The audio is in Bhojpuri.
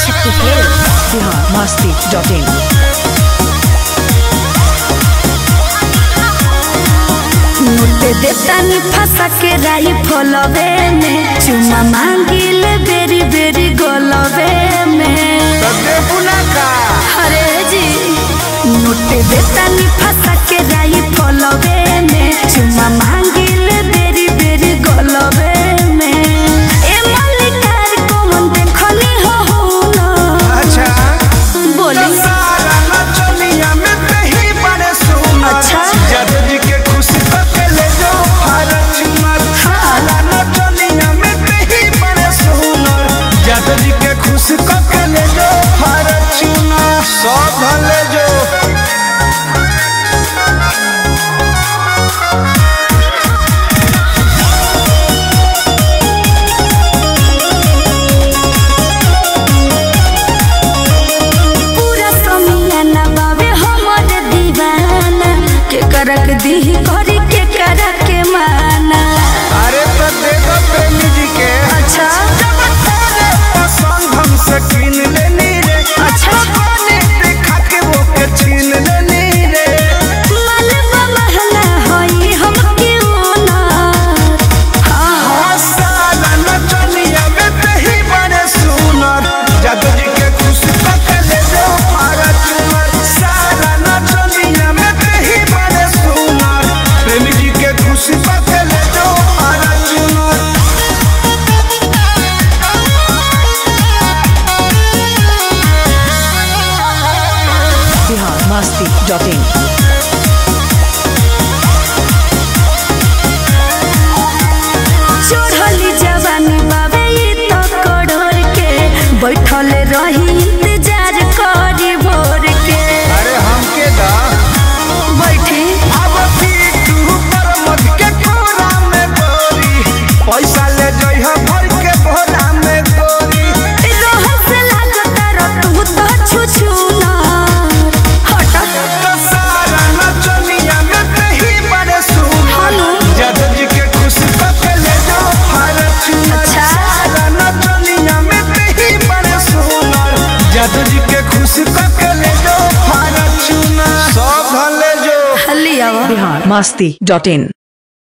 biharmasti.in मुझे देतानी फंसा के राई फलवे में चुमा मांगिल बेरी बेरी गोलवे में अरे जी मुझे देतानी फंसा के राई फलवे में चुमा मांगिल बेरी बेरी गोलवे में ए मल्लिकार को मन देखनी हो ना अच्छा बोली अच्छा जादू जी के खुशी के ले जो भारत चुनर साला नचनिया में कहीं बड़े सुनर जादू जी के खुशी के ले जो भारत चुनर सब ले जो करक दी करी के करा के माना अरे तो देखो प्रेमी जी के अच्छा जब तेरे पसंद हमसे किन लेनी रे अच्छा कोने देखा के वो के छीन लेनी रे मालवा महला होई हम क्यों ना हाँ साला नचनिया में कहीं बड़े सुनर जादू जी के खुशी के ले जो भारत चुनर साला नचनिया में कहीं बड़े सुनर प्रेमी जी के खुशी के ले जो भारत चुनर biharmasti.in चढ़ली जवानी बाबे ई तो कड़ोर के बैठल रही इंतजार करी भोर के अरे हमके दा बैठी अब तू पर मत के कोरा में गोरी पैसा ले जइह भर के भोरा में गोरी रोहन से लागता रतू तो छुछु ना हट तो सारा नचनिया में कहीं बड़े सुनर हेलो जादू जी के खुशी के ले जो भारत चुनर अच्छा। सारा नचनिया में कहीं बड़े सुनर जादू जी के खुशी के ले जो भारत चुनर सब ले जो लिया biharmasti.in